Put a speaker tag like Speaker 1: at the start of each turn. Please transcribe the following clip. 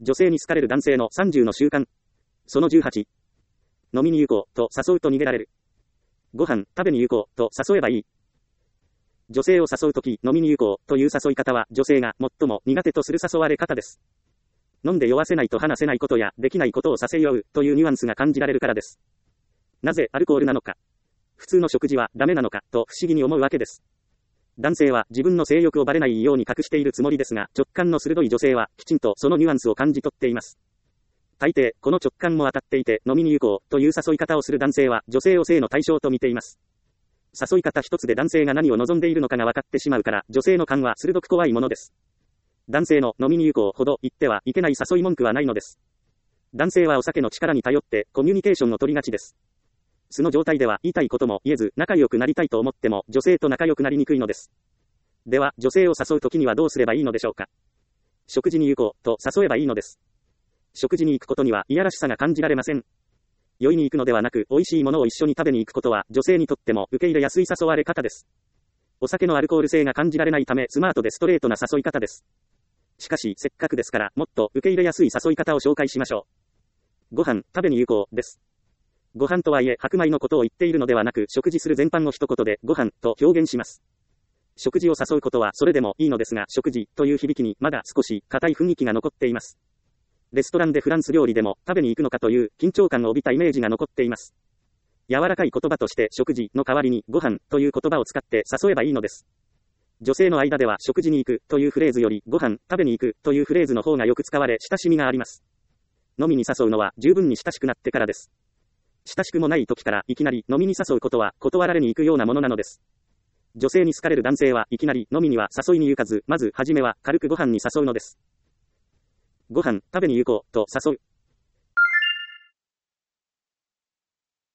Speaker 1: 女性に好かれる男性の30の習慣。その18。飲みに行こうと誘うと逃げられる。ご飯食べに行こうと誘えばいい。女性を誘うとき、飲みに行こうという誘い方は女性が最も苦手とする誘われ方です。飲んで酔わせないと話せないことやできないことをさせようというニュアンスが感じられるからです。なぜアルコールなのか、普通の食事はダメなのかと不思議に思うわけです。男性は自分の性欲をバレないように隠しているつもりですが、直感の鋭い女性はきちんとそのニュアンスを感じ取っています。大抵、この直感も当たっていて、飲みに行こうという誘い方をする男性は女性を性の対象と見ています。誘い方一つで男性が何を望んでいるのかが分かってしまうから、女性の勘は鋭く怖いものです。男性の飲みに行こうほど言ってはいけない誘い文句はないのです。男性はお酒の力に頼ってコミュニケーションを取りがちです。素の状態では言いたいことも言えず、仲良くなりたいと思っても女性と仲良くなりにくいのです。では、女性を誘うときにはどうすればいいのでしょうか。食事に行こうと誘えばいいのです。食事に行くことにはいやらしさが感じられません。酔いに行くのではなく、美味しいものを一緒に食べに行くことは女性にとっても受け入れやすい誘われ方です。お酒のアルコール性が感じられないためスマートでストレートな誘い方です。しかし、せっかくですから、もっと受け入れやすい誘い方を紹介しましょう。ご飯食べに行こうです。ご飯とはいえ白米のことを言っているのではなく、食事する全般を一言でご飯と表現します。食事を誘うことはそれでもいいのですが、食事という響きにまだ少し硬い雰囲気が残っています。レストランでフランス料理でも食べに行くのかという緊張感を帯びたイメージが残っています。柔らかい言葉として食事の代わりにご飯という言葉を使って誘えばいいのです。女性の間では食事に行くというフレーズよりご飯食べに行くというフレーズの方がよく使われ親しみがあります。飲みに誘うのは十分に親しくなってからです。親しくもない時からいきなり飲みに誘うことは断られに行くようなものなのです。女性に好かれる男性はいきなり飲みには誘いに行かず、まずはじめは軽くご飯に誘うのです。ご飯食べに行こうと誘う。